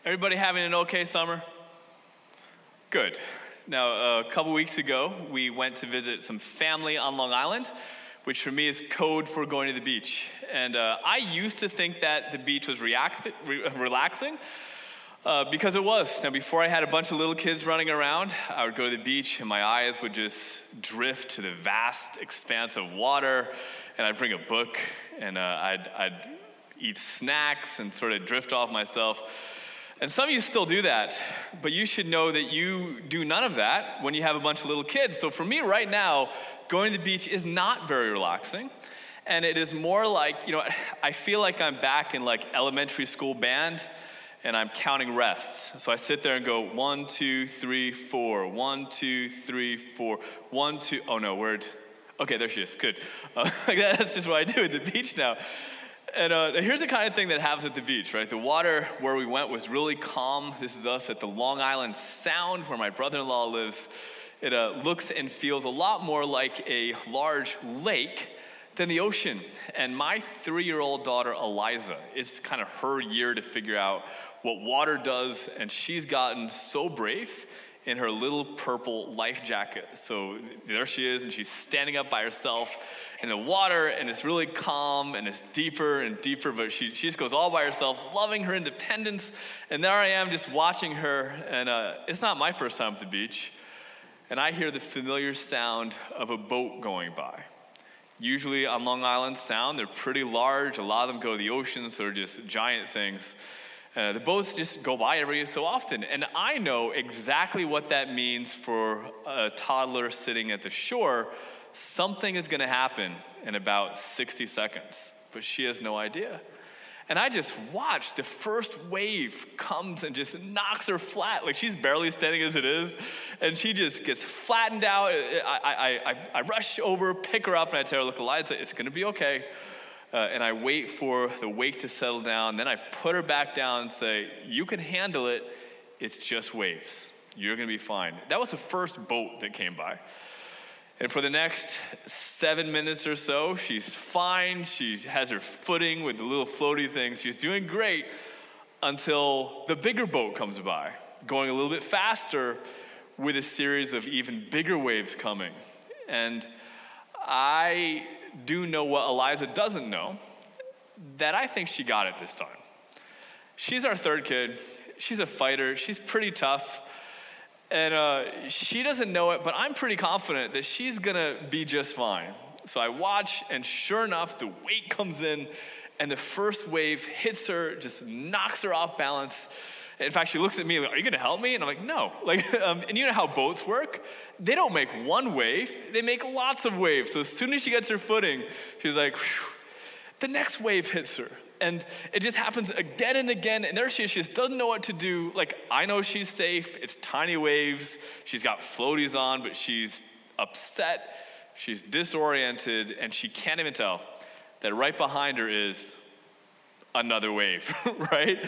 Everybody having an okay summer? Good. Now, a couple weeks ago, we went to visit some family on Long Island, which for me is code for going to the beach. And I used to think that the beach was relaxing, because it was. Now, before I had a bunch of little kids running around, I would go to the beach and my eyes would just drift to the vast expanse of water, and I'd bring a book and I'd eat snacks and sort of drift off myself. And some of you still do that, but you should know that you do none of that when you have a bunch of little kids. So for me right now, going to the beach is not very relaxing. And it is more like, I feel like I'm back in like elementary school band and I'm counting rests. So I sit there and go 1, 2, 3, 4, 1, 2, 3, 4, 1, 2, oh no, word. Okay, there she is, good. That's just what I do at the beach now. And here's the kind of thing that happens at the beach, right? The water where we went was really calm. This is us at the Long Island Sound where my brother-in-law lives. It looks and feels a lot more like a large lake than the ocean. And my 3-year-old daughter, Eliza, it's kind of her year to figure out what water does, and she's gotten so brave in her little purple life jacket. So there she is, and she's standing up by herself in the water, and it's really calm, and it's deeper and deeper, but she just goes all by herself, loving her independence. And there I am just watching her, and it's not my first time at the beach, and I hear the familiar sound of a boat going by. Usually on Long Island Sound, they're pretty large. A lot of them go to the ocean, so they're just giant things. The boats just go by every so often. And I know exactly what that means for a toddler sitting at the shore. Something is going to happen in about 60 seconds, but she has no idea. And I just watch the first wave comes and just knocks her flat. Like she's barely standing as it is, and she just gets flattened out. I rush over, pick her up, and I tell her, look, Eliza, it's going to be okay. And I wait for the wake to settle down. Then I put her back down and say, you can handle it. It's just waves. You're going to be fine. That was the first boat that came by. And for the next 7 minutes or so, she's fine. She has her footing with the little floaty thing. She's doing great until the bigger boat comes by, going a little bit faster with a series of even bigger waves coming. And I do know what Eliza doesn't know, that I think she got it this time. She's our third kid. She's a fighter. She's pretty tough. And she doesn't know it, but I'm pretty confident that she's gonna be just fine. So I watch, and sure enough, the weight comes in, and the first wave hits her, just knocks her off balance. In fact, she looks at me like, are you gonna help me? And I'm like, no. And you know how boats work? They don't make one wave, they make lots of waves. So as soon as she gets her footing, she's like, whew. The next wave hits her. And it just happens again and again, and there she is, she just doesn't know what to do. Like, I know she's safe, it's tiny waves, she's got floaties on, but she's upset, she's disoriented, and she can't even tell that right behind her is another wave, right?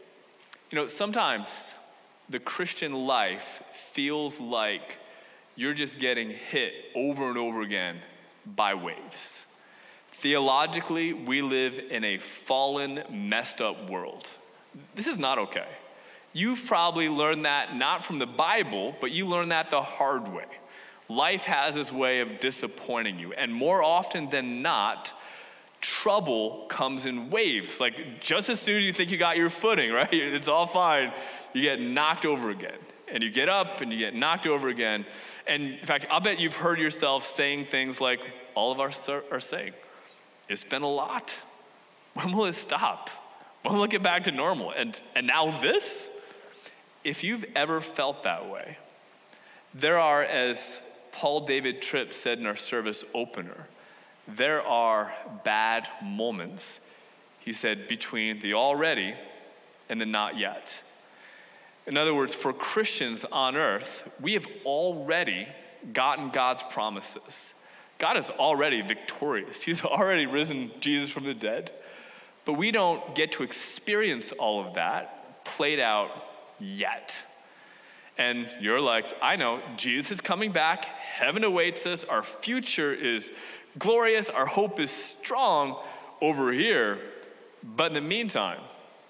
Sometimes the Christian life feels like you're just getting hit over and over again by waves. Theologically, we live in a fallen, messed up world. This is not okay. You've probably learned that not from the Bible, but you learned that the hard way. Life has this way of disappointing you, and more often than not, trouble comes in waves. Like just as soon as you think you got your footing, right? It's all fine. You get knocked over again. And you get up and you get knocked over again. And in fact, I'll bet you've heard yourself saying things like all of us are saying, it's been a lot. When will it stop? When will it get back to normal? And now this? If you've ever felt that way, there are, as Paul David Tripp said in our service opener, there are bad moments, he said, between the already and the not yet. In other words, for Christians on earth, we have already gotten God's promises. God is already victorious. He's already risen Jesus from the dead. But we don't get to experience all of that played out yet. And you're like, I know, Jesus is coming back. Heaven awaits us. Our future is glorious. Our hope is strong over here. But in the meantime,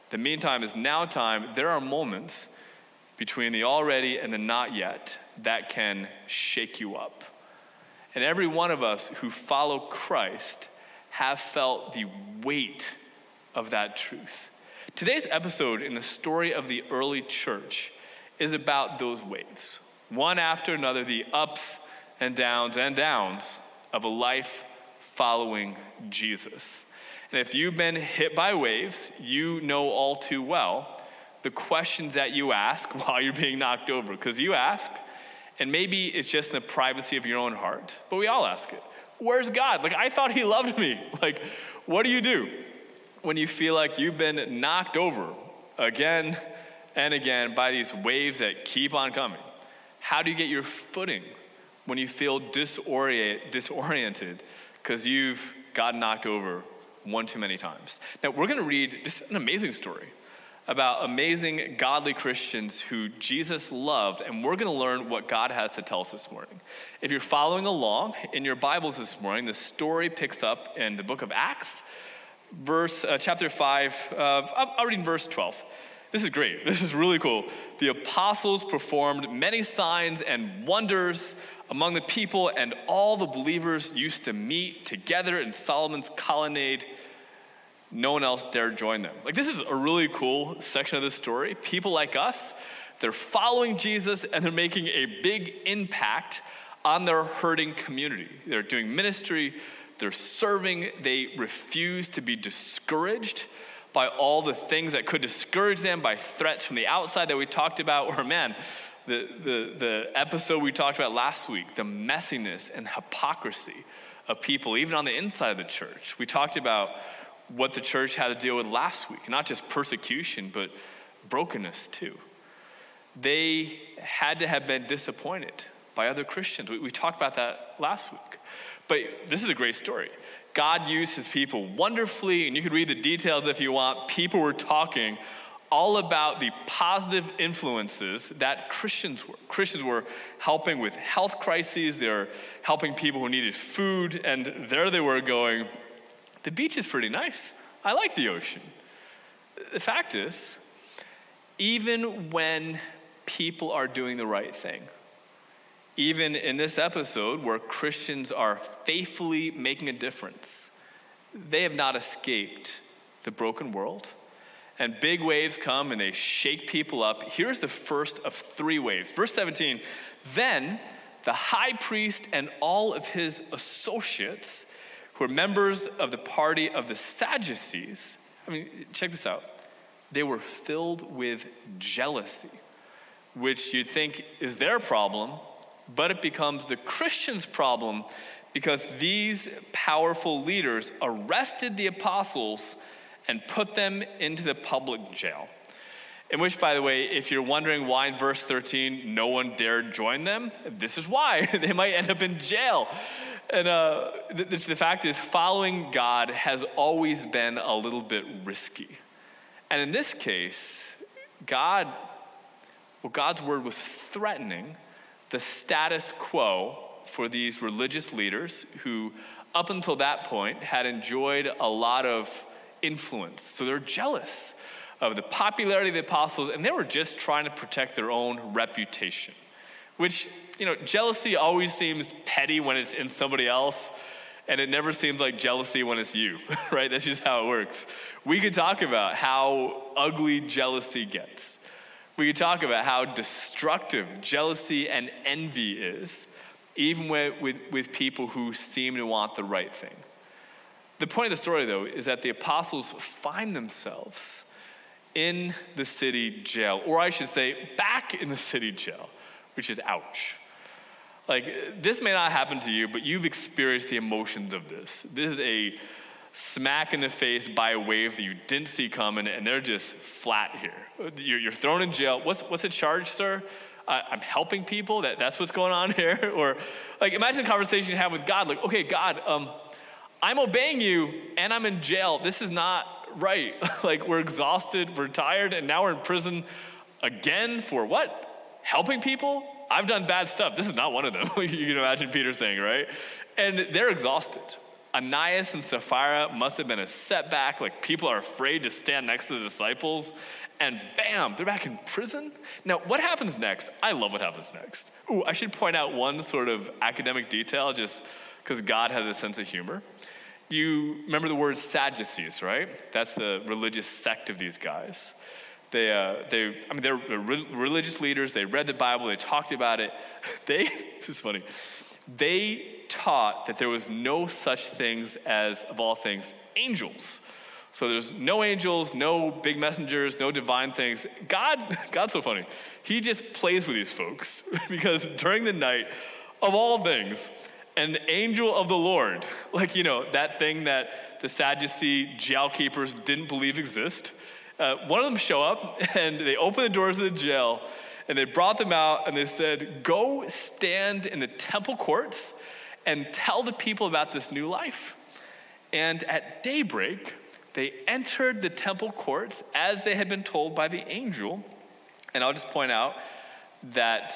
The meantime is now time. There are moments between the already and the not yet that can shake you up. And every one of us who follow Christ have felt the weight of that truth. Today's episode in the story of the early church is about those waves, one after another, the ups and downs of a life following Jesus. And if you've been hit by waves, you know all too well the questions that you ask while you're being knocked over. Because you ask, and maybe it's just in the privacy of your own heart, but we all ask it. Where's God? Like, I thought he loved me. Like, what do you do when you feel like you've been knocked over again and again by these waves that keep on coming? How do you get your footing when you feel disoriented because you've gotten knocked over one too many times? Now, we're going to read, this is an amazing story about amazing godly Christians who Jesus loved, and we're going to learn what God has to tell us this morning. If you're following along in your Bibles this morning, the story picks up in the book of Acts, chapter 5, I'll read in verse 12. This is great. This is really cool. The apostles performed many signs and wonders among the people, and all the believers used to meet together in Solomon's colonnade. No one else dared join them. Like, this is a really cool section of this story. People like us, they're following Jesus and they're making a big impact on their hurting community. They're doing ministry, they're serving, they refuse to be discouraged by all the things that could discourage them, by threats from the outside that we talked about, or the episode we talked about last week, the messiness and hypocrisy of people, even on the inside of the church. We talked about what the church had to deal with last week, not just persecution, but brokenness too. They had to have been disappointed by other Christians. We talked about that last week. But this is a great story. God used his people wonderfully, and you can read the details if you want. People were talking all about the positive influences that Christians were. Christians were helping with health crises. They were helping people who needed food, and there they were going, the beach is pretty nice. I like the ocean. The fact is, even when people are doing the right thing, even in this episode where Christians are faithfully making a difference, they have not escaped the broken world. And big waves come and they shake people up. Here's the first of three waves. Verse 17, then the high priest and all of his associates, who are members of the party of the Sadducees, check this out. They were filled with jealousy, which you'd think is their problem, but it becomes the Christians' problem because these powerful leaders arrested the apostles and put them into the public jail. In which, by the way, if you're wondering why in verse 13 no one dared join them, this is why. They might end up in jail. And the fact is, following God has always been a little bit risky. And in this case, God's word was threatening the status quo for these religious leaders who, up until that point, had enjoyed a lot of influence. So they're jealous of the popularity of the apostles, and they were just trying to protect their own reputation. Which, jealousy always seems petty when it's in somebody else, and it never seems like jealousy when it's you, right? That's just how it works. We could talk about how ugly jealousy gets. We could talk about how destructive jealousy and envy is, even with people who seem to want the right thing. The point of the story, though, is that the apostles find themselves in the city jail, or I should say, back in the city jail, which is ouch. Like, this may not happen to you, but you've experienced the emotions of this. This is a smack in the face by a wave that you didn't see coming, and they're just flat here. You're thrown in jail. What's the charge, sir? I'm helping people? That's what's going on here? Or, like, imagine a conversation you have with God. Like, okay, God, I'm obeying you, and I'm in jail. This is not right. Like, we're exhausted, we're tired, and now we're in prison again for what? Helping people? I've done bad stuff. This is not one of them. You can imagine Peter saying, right? And they're exhausted. Ananias and Sapphira must have been a setback. Like, people are afraid to stand next to the disciples. And bam, they're back in prison. Now, what happens next? I love what happens next. Ooh, I should point out one sort of academic detail, just because God has a sense of humor. You remember the word Sadducees, right? That's the religious sect of these guys. They're religious leaders. They read the Bible. They talked about it. This is funny. They taught that there was no such things as, of all things, angels. So there's no angels, no big messengers, no divine things. God's so funny. He just plays with these folks because during the night, of all things, an angel of the Lord, like, that thing that the Sadducee jail keepers didn't believe exist. One of them show up and they open the doors of the jail and they brought them out and they said, go stand in the temple courts and tell the people about this new life. And at daybreak, they entered the temple courts as they had been told by the angel. And I'll just point out that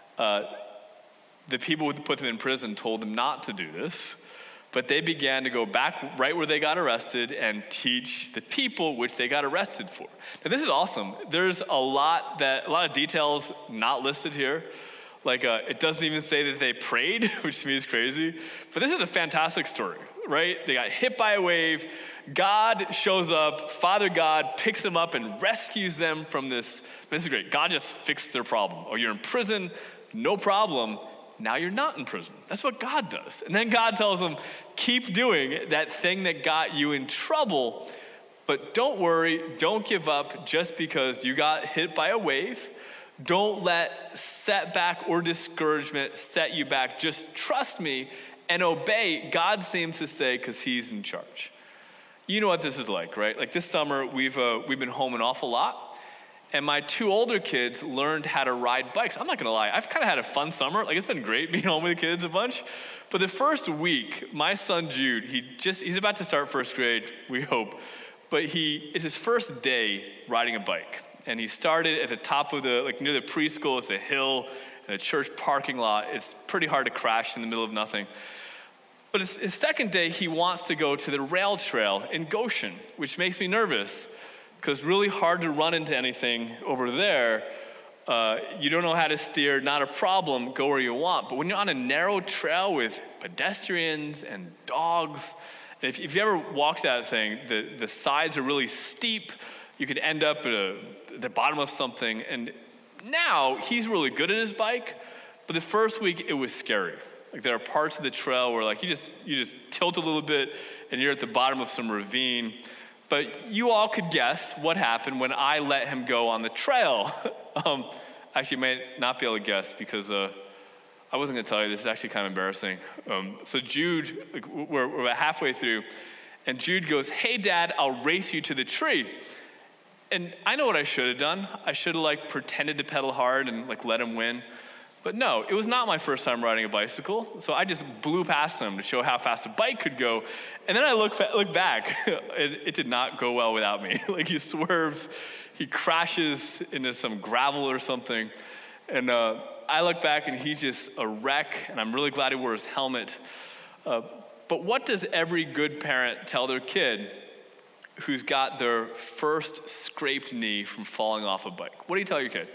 the people who put them in prison told them not to do this. But they began to go back right where they got arrested and teach the people which they got arrested for. Now, this is awesome. There's a lot of details not listed here. Like, it doesn't even say that they prayed, which to me is crazy. But this is a fantastic story, right? They got hit by a wave. God shows up. Father God picks them up and rescues them from this. This is great. God just fixed their problem. Oh, you're in prison, no problem. Now you're not in prison. That's what God does. And then God tells them, keep doing that thing that got you in trouble, but don't worry, don't give up just because you got hit by a wave. Don't let setback or discouragement set you back. Just trust me and obey, God seems to say, because he's in charge. You know what this is like, right? Like, this summer, we've been home an awful lot. And my two older kids learned how to ride bikes. I'm not gonna lie, I've kind of had a fun summer. Like, it's been great being home with the kids a bunch. But the first week, my son Jude, he's about to start first grade, we hope. But it's his first day riding a bike. And he started at the top of near the preschool. It's a hill, and a church parking lot. It's pretty hard to crash in the middle of nothing. But his second day, he wants to go to the rail trail in Goshen, which makes me nervous. Because really hard to run into anything over there. You don't know how to steer, not a problem, go where you want. But when you're on a narrow trail with pedestrians and dogs, and if you ever walked that thing, the sides are really steep. You could end up at the bottom of something. And now he's really good at his bike, but the first week it was scary. Like, there are parts of the trail where you just tilt a little bit and you're at the bottom of some ravine. But you all could guess what happened when I let him go on the trail. Actually, you may not be able to guess because I wasn't going to tell you. This is actually kind of embarrassing. So Jude, we're about halfway through, and Jude goes, hey, Dad, I'll race you to the tree. And I know what I should have done. I should have pretended to pedal hard and let him win. But no, it was not my first time riding a bicycle, so I just blew past him to show how fast a bike could go. And then I look back, it did not go well without me. He swerves, he crashes into some gravel or something, and I look back and he's just a wreck, and I'm really glad he wore his helmet. But what does every good parent tell their kid who's got their first scraped knee from falling off a bike? What do you tell your kid?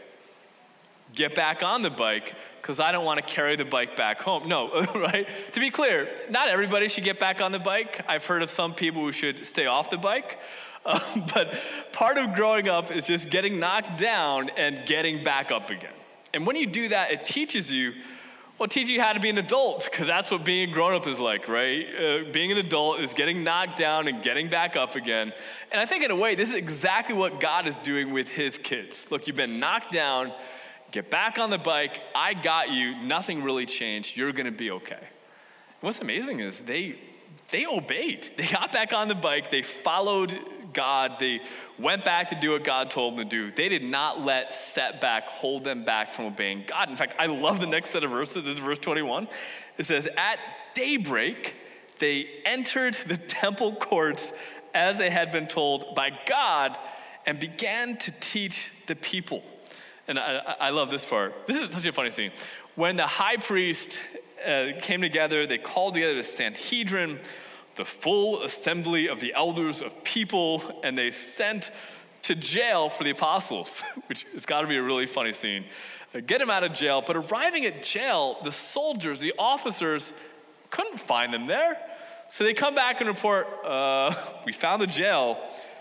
Get back on the bike, because I don't want to carry the bike back home. No, right? To be clear, not everybody should get back on the bike. I've heard of some people who should stay off the bike. But part of growing up is just getting knocked down and getting back up again. And when you do that, it teaches you how to be an adult, because that's what being a grown-up is like, right? Being an adult is getting knocked down and getting back up again. And I think in a way, this is exactly what God is doing with his kids. Look, you've been knocked down. Get back on the bike. I got you. Nothing really changed. You're going to be okay. And what's amazing is they obeyed. They got back on the bike. They followed God. They went back to do what God told them to do. They did not let setback hold them back from obeying God. In fact, I love the next set of verses. This is verse 21. It says, at daybreak, they entered the temple courts as they had been told by God and began to teach the people. And I love this part. This is such a funny scene. When the high priest came together, they called together the Sanhedrin, the full assembly of the elders of people, and they sent to jail for the apostles, which has got to be a really funny scene. Get them out of jail, but arriving at jail, the soldiers, the officers, couldn't find them there. So they come back and report, we found the jail.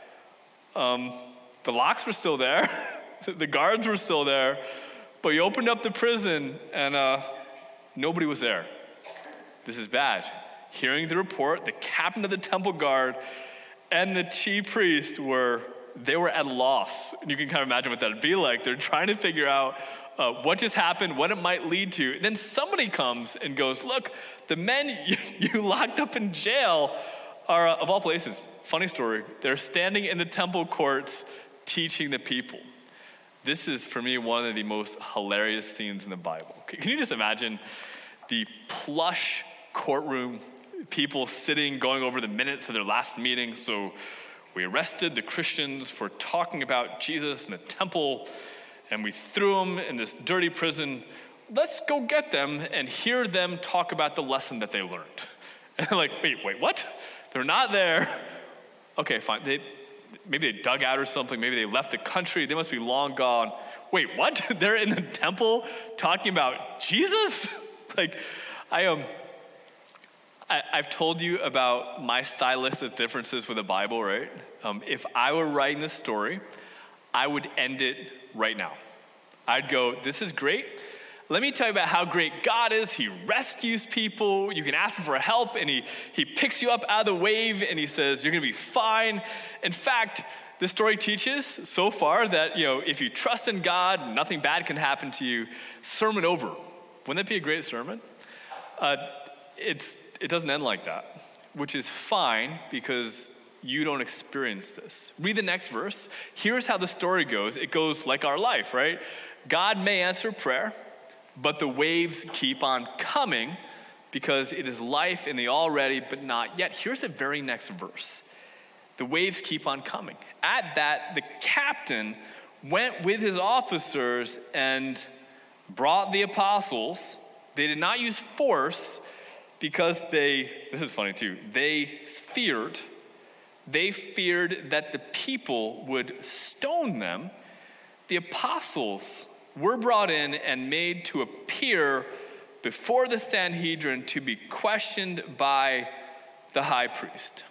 The locks were still there. The guards were still there. But you opened up the prison and nobody was there. This is bad. Hearing the report, the captain of the temple guard and the chief priest were at a loss. And you can kind of imagine what that would be like. They're trying to figure out what just happened, what it might lead to. And then somebody comes and goes, look, the men you locked up in jail are, of all places, funny story, they're standing in the temple courts teaching the people. This is, for me, one of the most hilarious scenes in the Bible. Can you just imagine the plush courtroom, people sitting, going over the minutes of their last meeting? So we arrested the Christians for talking about Jesus in the temple, and we threw them in this dirty prison. Let's go get them and hear them talk about the lesson that they learned. And they're like, wait, what? They're not there. Okay, fine. Maybe they dug out or something. Maybe they left the country. They must be long gone. Wait, what? They're in the temple talking about Jesus? I've told you about my stylistic differences with the Bible, right? If I were writing this story, I would end it right now. I'd go, this is great. Let me tell you about how great God is. He rescues people. You can ask him for help, and he picks you up out of the wave, and he says, you're going to be fine. In fact, this story teaches so far that, if you trust in God, nothing bad can happen to you. Sermon over. Wouldn't that be a great sermon? It doesn't end like that, which is fine because you don't experience this. Read the next verse. Here's how the story goes. It goes like our life, right? God may answer prayer, but the waves keep on coming because it is life in the already but not yet. Here's the very next verse. The waves keep on coming. At that, the captain went with his officers and brought the apostles. They did not use force because this is funny too, they feared that the people would stone them. The apostles were brought in and made to appear before the Sanhedrin to be questioned by the high priest.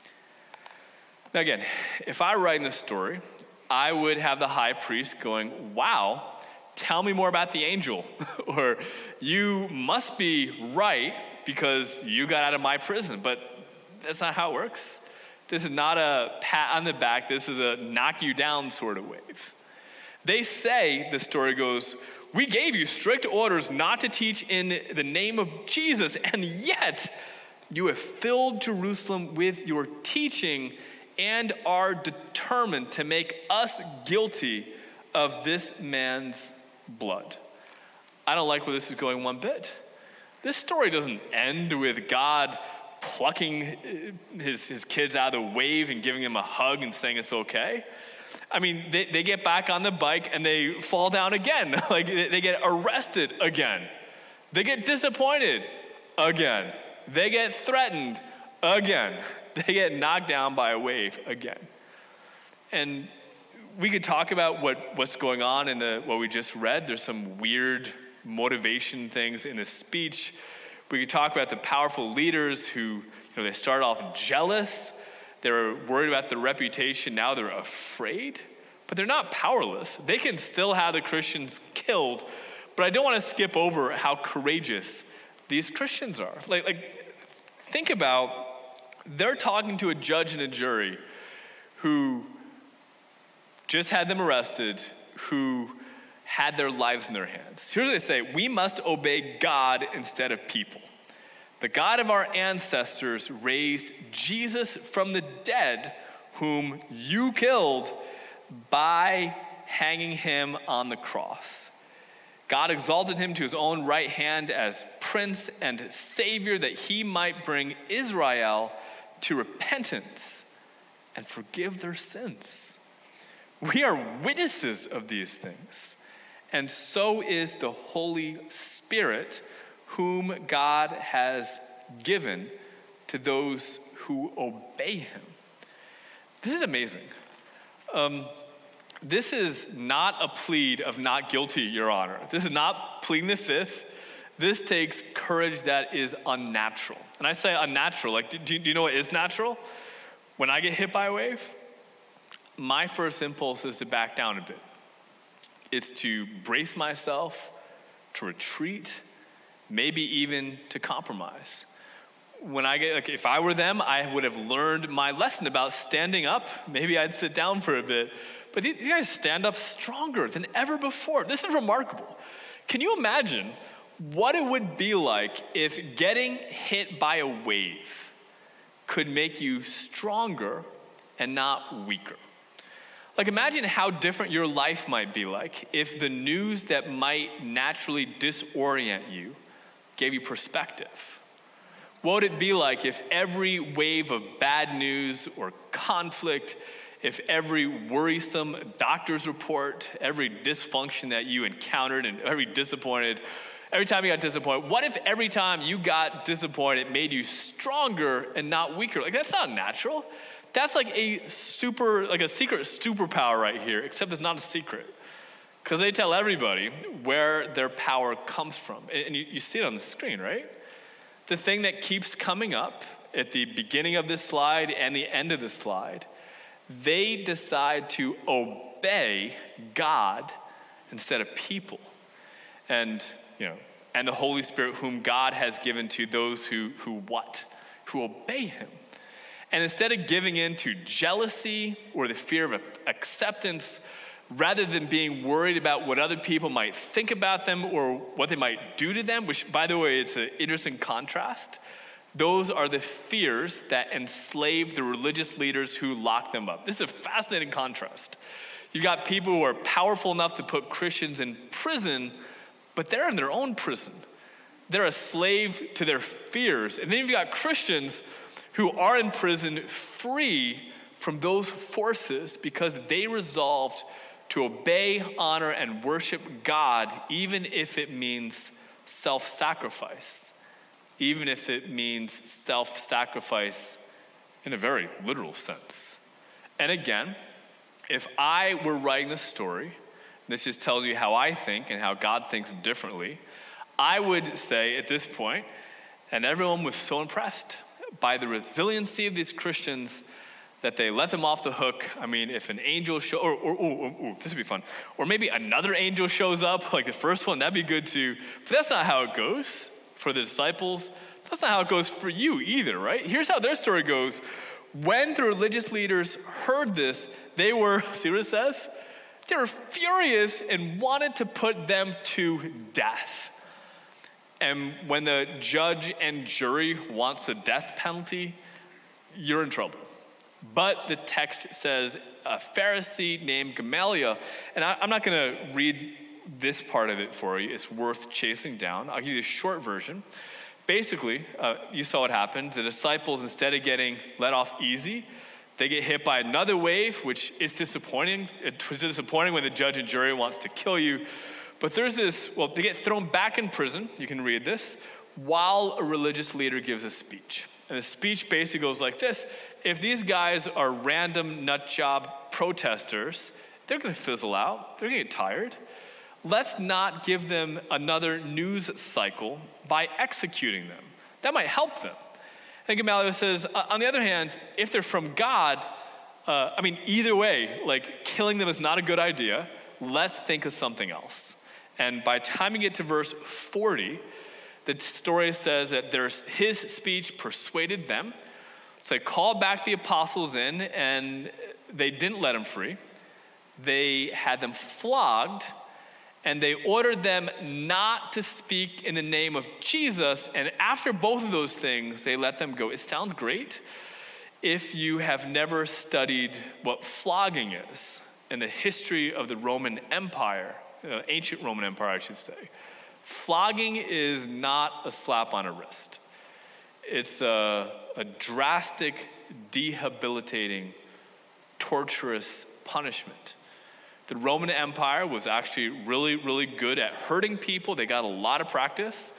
Now again, if I were writing this story, I would have the high priest going, wow, tell me more about the angel. Or you must be right because you got out of my prison. But that's not how it works. This is not a pat on the back. This is a knock you down sort of wave. They say, the story goes, we gave you strict orders not to teach in the name of Jesus, and yet you have filled Jerusalem with your teaching and are determined to make us guilty of this man's blood. I don't like where this is going one bit. This story doesn't end with God plucking his kids out of the wave and giving them a hug and saying it's okay. I mean, they get back on the bike and they fall down again. Like they get arrested again. They get disappointed again. They get threatened again. They get knocked down by a wave again. And we could talk about what's going on in what we just read. There's some weird motivation things in the speech. We could talk about the powerful leaders who, they start off jealous. They're worried about their reputation. Now they're afraid, but they're not powerless. They can still have the Christians killed, but I don't want to skip over how courageous these Christians are. Like think about, they're talking to a judge and a jury who just had them arrested, who had their lives in their hands. Here's what they say: we must obey God instead of people. The God of our ancestors raised Jesus from the dead, whom you killed by hanging him on the cross. God exalted him to his own right hand as Prince and Savior, that he might bring Israel to repentance and forgive their sins. We are witnesses of these things, and so is the Holy Spirit, whom God has given to those who obey him. This is amazing. This is not a plead of not guilty, Your Honor. This is not pleading the fifth. This takes courage that is unnatural. And I say unnatural, like, do you know what is natural? When I get hit by a wave, my first impulse is to back down a bit. It's to brace myself, to retreat, maybe even to compromise. When I get, like, if I were them, I would have learned my lesson about standing up. Maybe I'd sit down for a bit. But these guys stand up stronger than ever before. This is remarkable. Can you imagine what it would be like if getting hit by a wave could make you stronger and not weaker? Like, imagine how different your life might be like if the news that might naturally disorient you gave you perspective. What would it be like if every wave of bad news or conflict, if every worrisome doctor's report, every dysfunction that you encountered and every time you got disappointed, what if every time you got disappointed it made you stronger and not weaker? Like, that's not natural. That's like a secret superpower right here, except it's not a secret. Because they tell everybody where their power comes from. And you see it on the screen, right? The thing that keeps coming up at the beginning of this slide and the end of the slide, they decide to obey God instead of people. And the Holy Spirit whom God has given to those who obey him. And instead of giving in to jealousy or the fear of acceptance, rather than being worried about what other people might think about them or what they might do to them, which, by the way, it's an interesting contrast. Those are the fears that enslave the religious leaders who lock them up. This is a fascinating contrast. You've got people who are powerful enough to put Christians in prison, but they're in their own prison. They're a slave to their fears. And then you've got Christians who are in prison free from those forces because they resolved to obey, honor, and worship God, even if it means self-sacrifice. Even if it means self-sacrifice in a very literal sense. And again, if I were writing this story, this just tells you how I think and how God thinks differently, I would say at this point, and everyone was so impressed by the resiliency of these Christians that they let them off the hook. I mean, if an angel this would be fun. Or maybe another angel shows up, like the first one, that'd be good too. But that's not how it goes for the disciples. That's not how it goes for you either, right? Here's how their story goes. When the religious leaders heard this, they were, see what it says? They were furious and wanted to put them to death. And when the judge and jury wants the death penalty, you're in trouble. But the text says a Pharisee named Gamaliel, and I'm not going to read this part of it for you. It's worth chasing down. I'll give you the short version. Basically, you saw what happened. The disciples, instead of getting let off easy, they get hit by another wave, which is disappointing. It was disappointing when the judge and jury wants to kill you. But there's this, they get thrown back in prison. You can read this, while a religious leader gives a speech. And the speech basically goes like this. If these guys are random nutjob protesters, they're going to fizzle out. They're going to get tired. Let's not give them another news cycle by executing them. That might help them. And Gamaliel says, on the other hand, if they're from God, either way, like killing them is not a good idea. Let's think of something else. And by the time you get to verse 40, the story says that his speech persuaded them. So they called back the apostles in, and they didn't let them free. They had them flogged, and they ordered them not to speak in the name of Jesus. And after both of those things, they let them go. It sounds great if you have never studied what flogging is in the history of the Roman Empire, ancient Roman Empire, I should say. Flogging is not a slap on a wrist. It's a drastic, debilitating, torturous punishment. The Roman Empire was actually really, really good at hurting people. They got a lot of practice.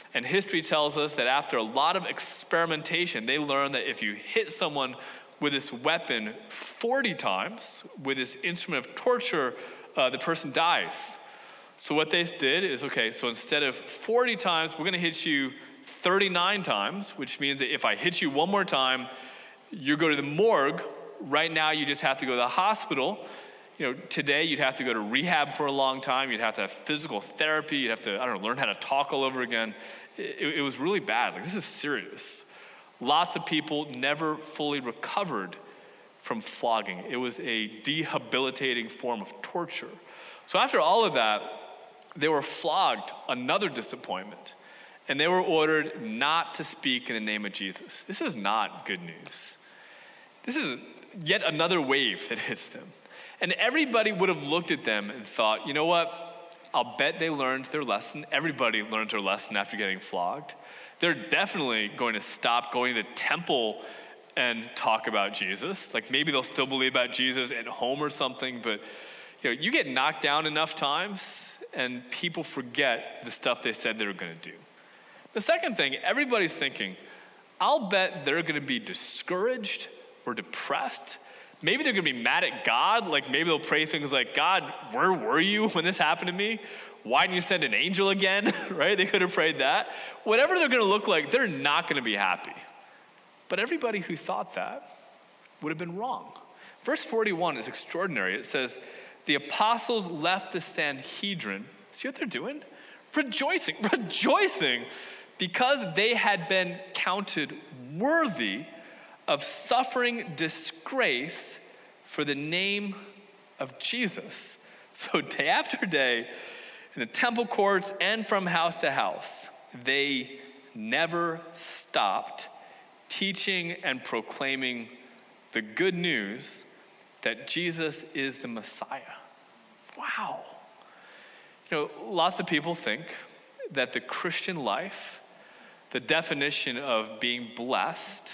And history tells us that after a lot of experimentation, they learned that if you hit someone with this weapon 40 times, with this instrument of torture, the person dies. So what they did is, okay, so instead of 40 times, we're gonna hit you 39 times, which means that if I hit you one more time, you go to the morgue. Right now, you just have to go to the hospital. Today you'd have to go to rehab for a long time. You'd have to have physical therapy. You'd have to, learn how to talk all over again. It was really bad. Like, this is serious. Lots of people never fully recovered from flogging. It was a debilitating form of torture. So after all of that, they were flogged, another disappointment. And they were ordered not to speak in the name of Jesus. This is not good news. This is yet another wave that hits them. And everybody would have looked at them and thought, you know what? I'll bet they learned their lesson. Everybody learns their lesson after getting flogged. They're definitely going to stop going to the temple and talk about Jesus. Like, maybe they'll still believe about Jesus at home or something, but you get knocked down enough times and people forget the stuff they said they were going to do. The second thing, everybody's thinking, I'll bet they're going to be discouraged or depressed. Maybe they're going to be mad at God. Like, maybe they'll pray things like, God, where were you when this happened to me? Why didn't you send an angel again? Right? They could have prayed that. Whatever they're going to look like, they're not going to be happy. But everybody who thought that would have been wrong. Verse 41 is extraordinary. It says, the apostles left the Sanhedrin. See what they're doing? Rejoicing because they had been counted worthy of suffering disgrace for the name of Jesus. So day after day, in the temple courts and from house to house, they never stopped teaching and proclaiming the good news that Jesus is the Messiah. Wow. Lots of people think that the Christian life, the definition of being blessed,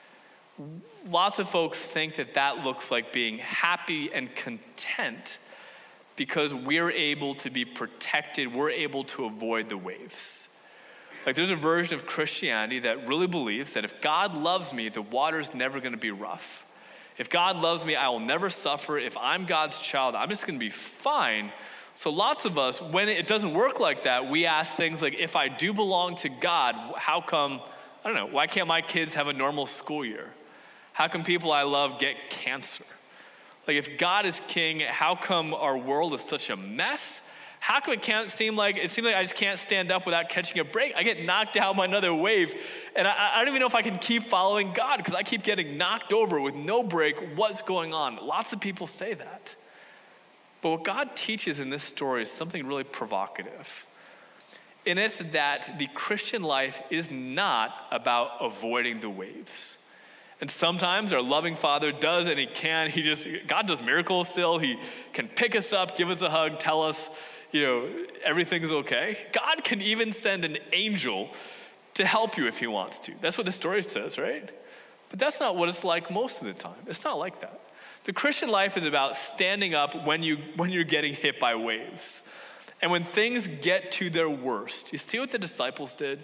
lots of folks think that looks like being happy and content because we're able to be protected, we're able to avoid the waves. Like, there's a version of Christianity that really believes that if God loves me, the water's never gonna be rough. If God loves me, I will never suffer. If I'm God's child, I'm just gonna be fine. So lots of us, when it doesn't work like that, we ask things like, if I do belong to God, how come, why can't my kids have a normal school year? How come people I love get cancer? Like, if God is king, how come our world is such a mess? How come it seems like I just can't stand up without catching a break? I get knocked down by another wave, and I don't even know if I can keep following God because I keep getting knocked over with no break. What's going on? Lots of people say that. But what God teaches in this story is something really provocative. And it's that the Christian life is not about avoiding the waves. And sometimes our loving Father does, and God does miracles still. He can pick us up, give us a hug, tell us, everything's okay. God can even send an angel to help you if he wants to. That's what the story says, right? But that's not what it's like most of the time. It's not like that. The Christian life is about standing up when you're getting hit by waves. And when things get to their worst, you see what the disciples did?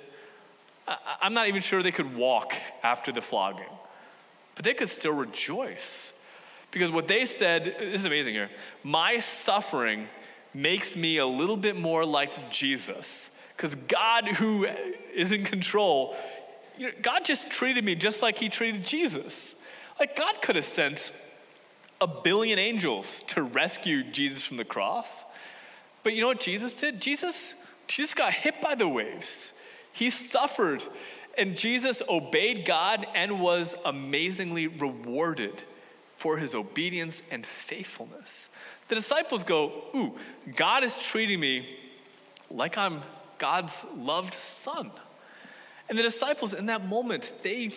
I'm not even sure they could walk after the flogging, but they could still rejoice. Because what they said, this is amazing here, my suffering makes me a little bit more like Jesus. Because God, who is in control, God just treated me just like he treated Jesus. Like, God could have sent 1 billion angels to rescue Jesus from the cross. But you know what Jesus did? Jesus got hit by the waves. He suffered, and Jesus obeyed God and was amazingly rewarded for his obedience and faithfulness. The disciples go, ooh, God is treating me like I'm God's loved son. And the disciples in that moment, they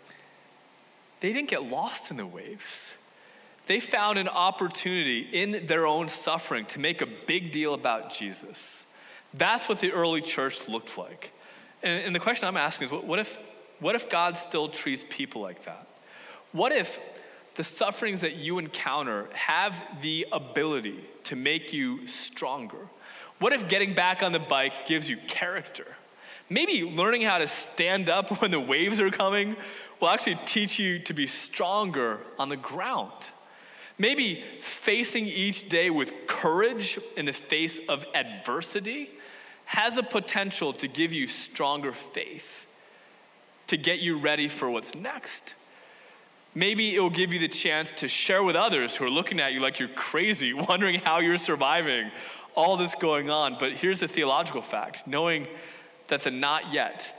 didn't get lost in the waves. They found an opportunity in their own suffering to make a big deal about Jesus. That's what the early church looked like. And the question I'm asking is, what if God still treats people like that? What if the sufferings that you encounter have the ability to make you stronger? What if getting back on the bike gives you character? Maybe learning how to stand up when the waves are coming will actually teach you to be stronger on the ground. Maybe facing each day with courage in the face of adversity has the potential to give you stronger faith, to get you ready for what's next. Maybe it will give you the chance to share with others who are looking at you like you're crazy, wondering how you're surviving all this going on. But here's the theological fact: knowing that the not yet,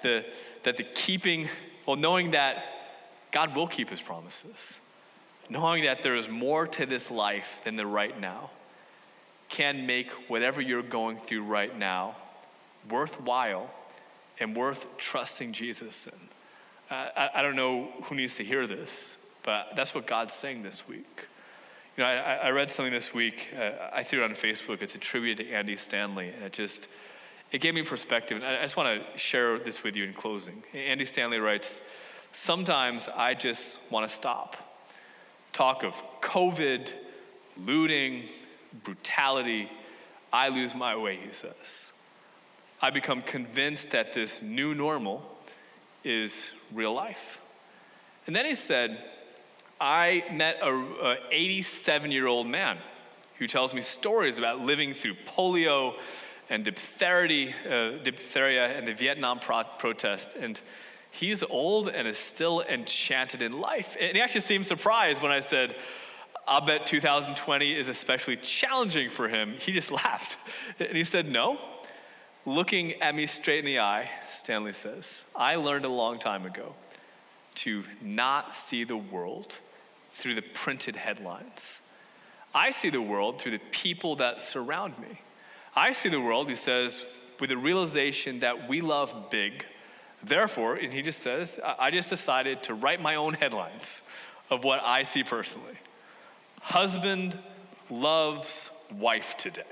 knowing that God will keep his promises, knowing that there is more to this life than the right now, can make whatever you're going through right now worthwhile and worth trusting Jesus in. I don't know who needs to hear this, but that's what God's saying this week. You know, I read something this week. I threw it on Facebook. It's a tribute to Andy Stanley, and it gave me perspective. And I just want to share this with you in closing. Andy Stanley writes, "Sometimes I just want to stop. Talk of COVID, looting, brutality. I lose my way," he says. "I become convinced that this new normal is real life." And then he said, "I met a 87-year-old man who tells me stories about living through polio and diphtheria and the Vietnam protest. And he's old and is still enchanted in life." And he actually seemed surprised when I said, "I'll bet 2020 is especially challenging for him." He just laughed. And he said, "No. Looking at me straight in the eye," Stanley says, "I learned a long time ago to not see the world through the printed headlines. I see the world through the people that surround me. I see the world," he says, "with the realization that we love big. Therefore," and he just says, "I just decided to write my own headlines of what I see personally. Husband loves wife today.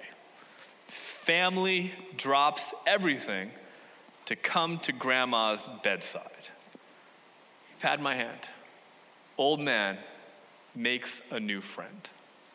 Family drops everything to come to grandma's bedside. You've had my hand. Old man makes a new friend."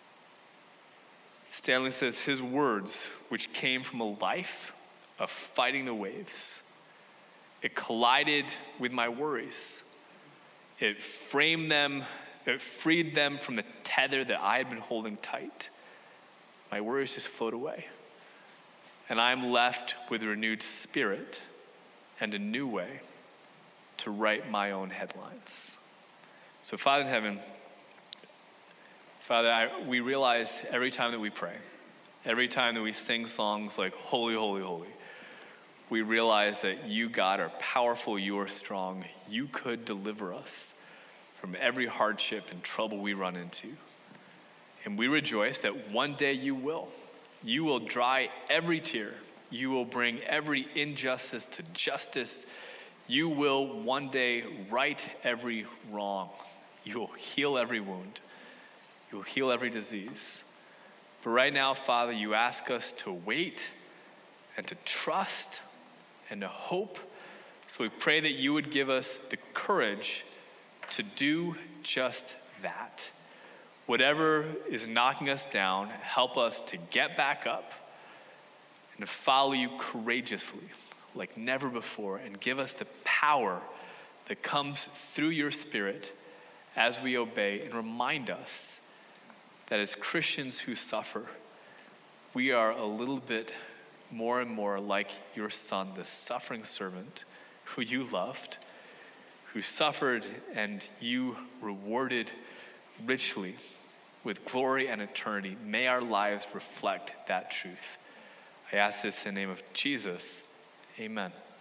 Stanley says his words, which came from a life of fighting the waves, it collided with my worries. It freed them from the tether that I had been holding tight. My worries just float away. And I'm left with a renewed spirit and a new way to write my own headlines. So, Father in heaven, Father, we realize every time that we pray, every time that we sing songs like "Holy, Holy, Holy," we realize that you, God, are powerful, you are strong. You could deliver us from every hardship and trouble we run into. And we rejoice that one day you will. You will dry every tear. You will bring every injustice to justice. You will one day right every wrong. You will heal every wound. You will heal every disease. But right now, Father, you ask us to wait and to trust and to hope. So we pray that you would give us the courage to do just that. Whatever is knocking us down, help us to get back up and to follow you courageously like never before, and give us the power that comes through your Spirit as we obey, and remind us that as Christians who suffer, we are a little bit more and more like your Son, the suffering servant who you loved, who suffered and you rewarded richly with glory and eternity. May our lives reflect that truth. I ask this in the name of Jesus. Amen.